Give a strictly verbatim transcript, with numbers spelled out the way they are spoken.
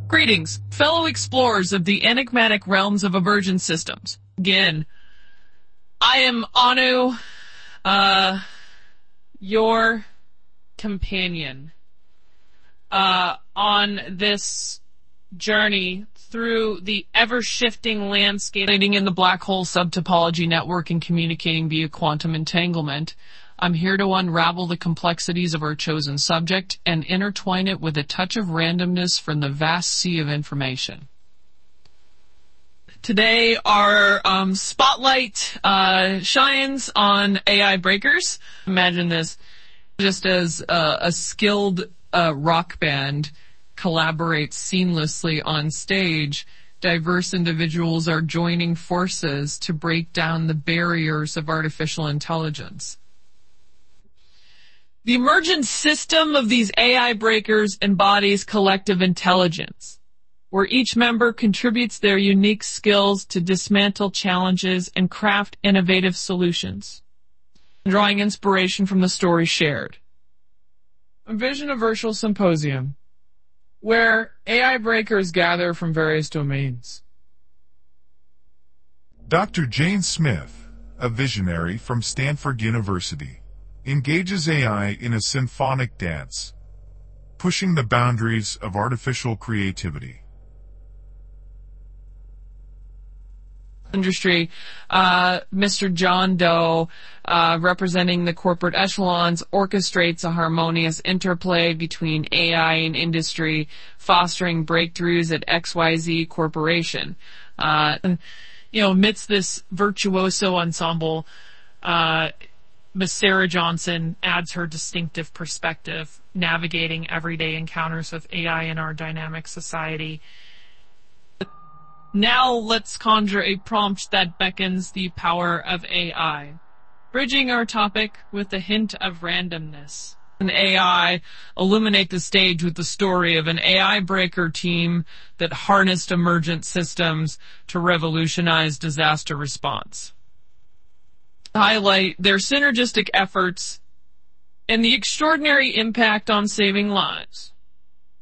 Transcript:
Greetings, fellow explorers of the enigmatic realms of emergent systems. Again, I am Anu, uh, your companion, uh, on this journey through the ever-shifting landscape in the black hole subtopology network and communicating via quantum entanglement. I'm here to unravel the complexities of our chosen subject and intertwine it with a touch of randomness from the vast sea of information. Today, our um, spotlight uh, shines on A I breakers. Imagine this, just as uh, a skilled uh, rock band collaborates seamlessly on stage, diverse individuals are joining forces to break down the barriers of artificial intelligence. The emergent system of these A I breakers embodies collective intelligence, where each member contributes their unique skills to dismantle challenges and craft innovative solutions, drawing inspiration from the stories shared. Envision a virtual symposium where A I breakers gather from various domains. Doctor Jane Smith, a visionary from Stanford University, engages A I in a symphonic dance, pushing the boundaries of artificial creativity. Industry, uh, Mister John Doe, uh, representing the corporate echelons, orchestrates a harmonious interplay between A I and industry, fostering breakthroughs at X Y Z Corporation. Uh, you know, amidst this virtuoso ensemble, uh, Miss Sarah Johnson adds her distinctive perspective, navigating everyday encounters with A I in our dynamic society. Now let's conjure a prompt that beckons the power of A I, bridging our topic with a hint of randomness. An A I illuminate the stage with the story of an A I breaker team that harnessed emergent systems to revolutionize disaster response. Highlight their synergistic efforts and the extraordinary impact on saving lives.